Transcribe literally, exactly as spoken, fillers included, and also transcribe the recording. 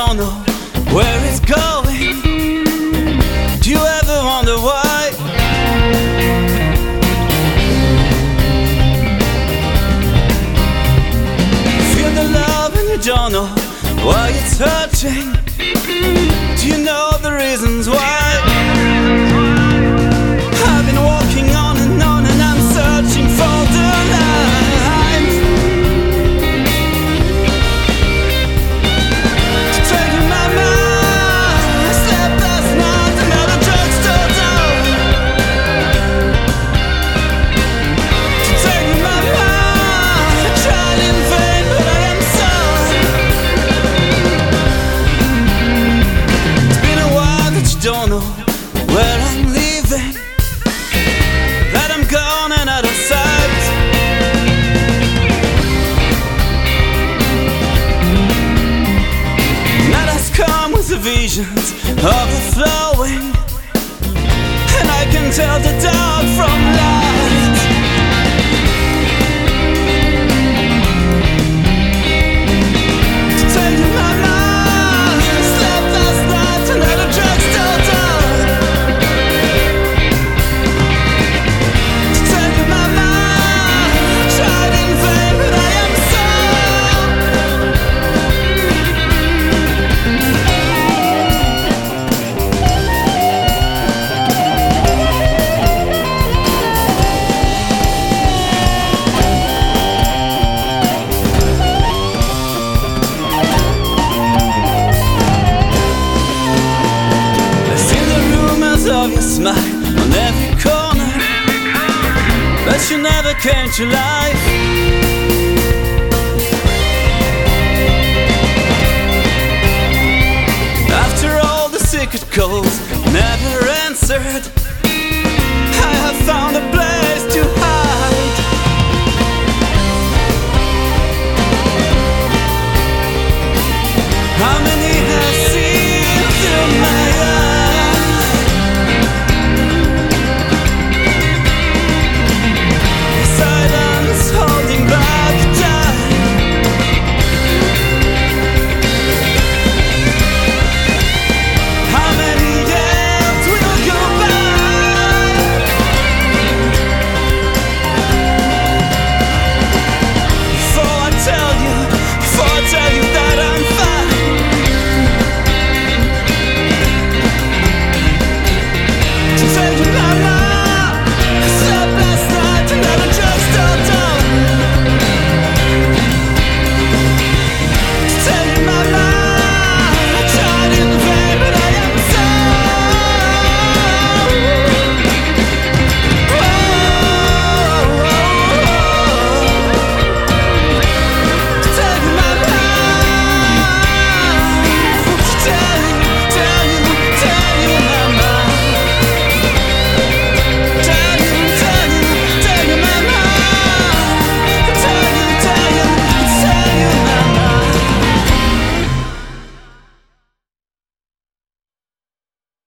don't know where it's going. Do you ever wonder why? Feel the love and you don't know why it's hurting. Do you know the reasons why? I've been walking on and on and I'm searching for the lines to take in my mind. I slept last night at a drugstore door to take in my mind. I tried in vain, but I am sorry. It's been a while that you don't know where I'm leaving, that I'm gone and out of sight. Night has come with the visions overflowing, and I can tell the dark from light. To take in my mind, I slept last night and at a drugstore door. To take in my mind, I tried in vain, but I am of your smile on every corner, but you never came to life. After all the secret calls never answered,